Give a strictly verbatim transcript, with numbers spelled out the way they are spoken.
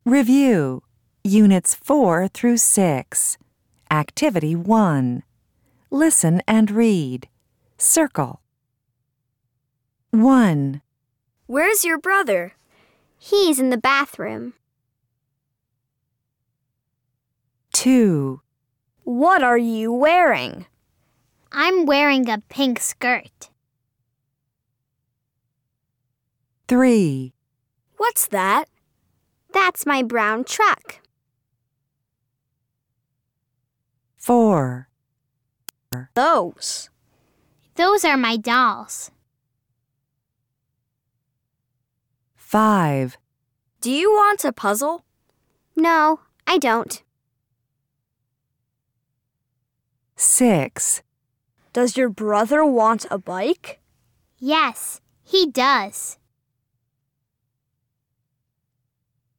Review Units four through six. Activity one. Listen and read. Circle. one. Where's your brother? He's in the bathroom. two. What are you wearing? I'm wearing a pink skirt. three. What's that? That's my brown truck. four. Those. Those are my dolls. five. Do you want a puzzle? No, I don't. six. Does your brother want a bike? Yes, he does.